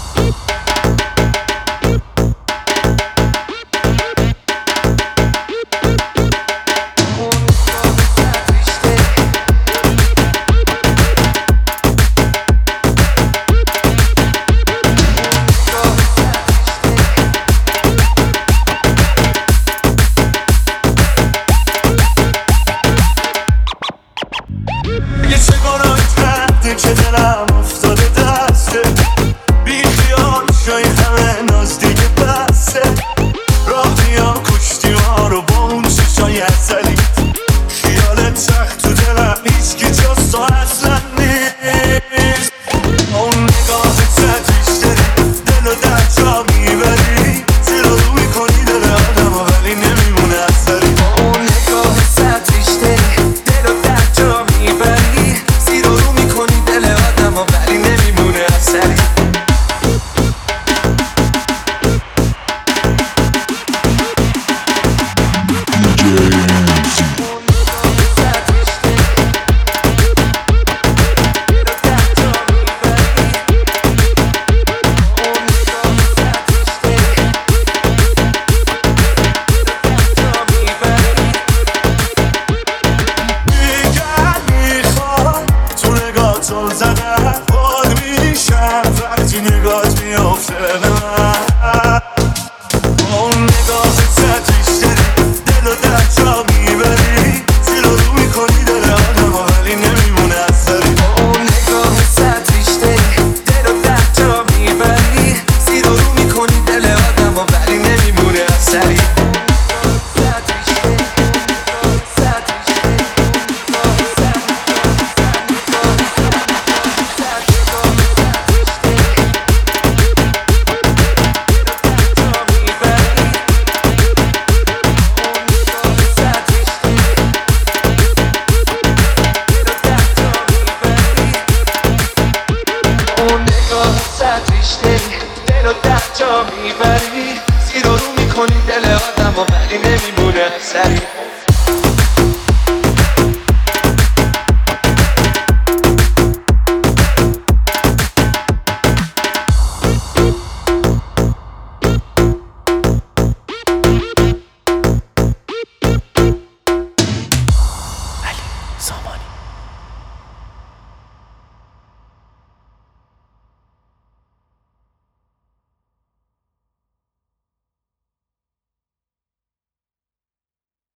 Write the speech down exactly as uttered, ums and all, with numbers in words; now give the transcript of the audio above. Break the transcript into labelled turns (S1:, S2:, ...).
S1: که دلم افتاده دسته بی خیال شای همه ناز دیگه بسته راه بیا کشتی ها رو با اون چشای ازلی خیال تخت تو دلم هیچ که جز تو اصلا نیست اون نگاه تدریش داری دل و در جا میبری زیر رو میکنی دل آدم ها ولی نمیمونه اثری
S2: اون نگاه تدریش داری دل و در جا میبری زیر رو میکنی دل آدم ها ولی نمیمونه اثری
S1: زدن بار میشم وقتی نگات میافته به من